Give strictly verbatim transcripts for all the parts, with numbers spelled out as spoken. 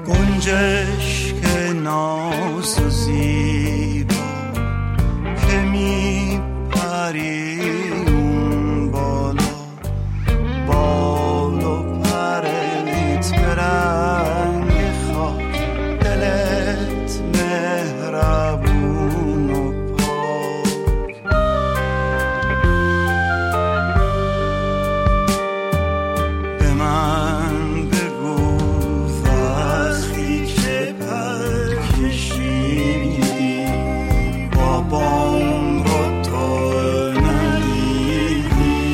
گنجش که ناز و زیبا که می پری اون بالا، بال و پرت به رنگ خاک، دلت مهربون و پاک. به من بگو وقتی که پر کشیدی بابام رو تو ندیدی.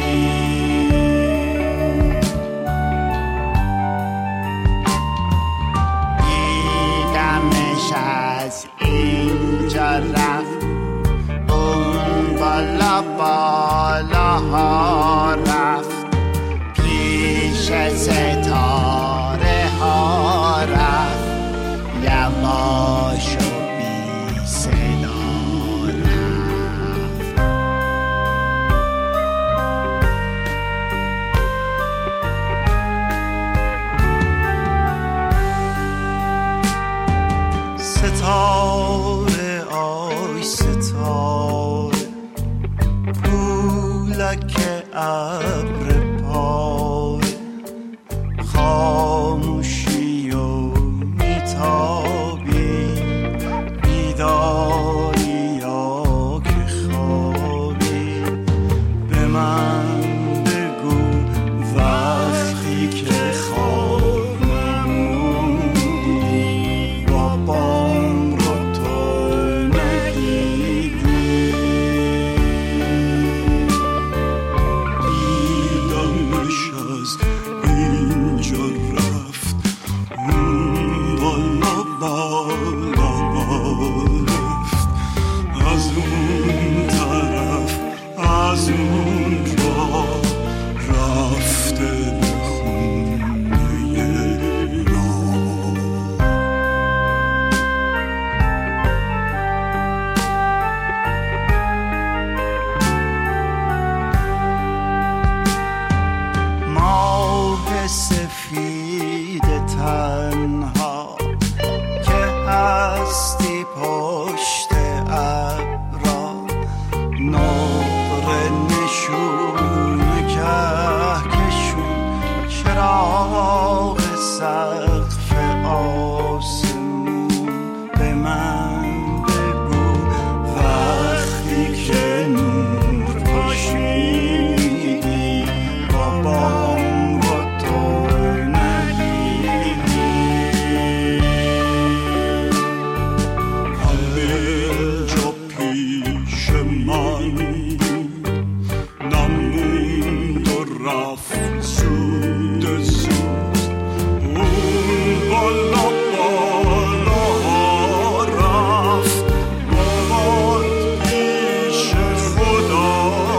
دیدمش از اینجا رفت اون بالا بالاها رفت، پیش ستاره ها رفت، یواش و بی صدا رفت. ستاره آی ستاره، پولک ابر پاره، خاموشی و میتابی، بیداری یا که خوابی. به من بگو وقتی که خواب نمودی بابام رو تو ندیدی. دیدمش از اینجا رفت اون بالا بالا رفت، از اون طرف از اون راه رفته به خونه راه. ماه سفید تنها که هستی پشت ابرا، نقره نشون کهکشون، چراغ سقف آسمون. به من بگو وقتی که نور پاشیدی بابام رو تو ندیدی. همه جا پیش من بود، نموند و رفت زود زود، اون بالا بالا رفت، باد پیش خدا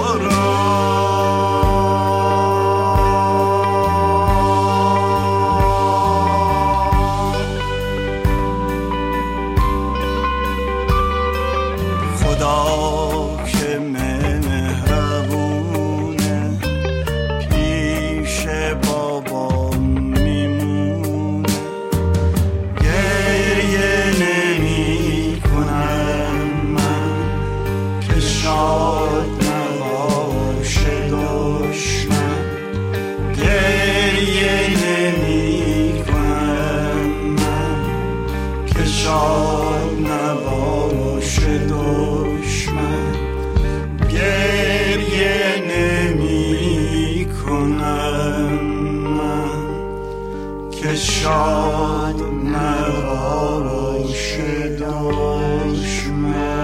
رفت. خدا که مهربونه، پیش بابام میمونه. گریه نمی کنم من که شاد نباشه دشمن. گریه نمی کنم من که شاد نباشه دشمن. گریه نمی کنم من که شاد نباشه دشمن.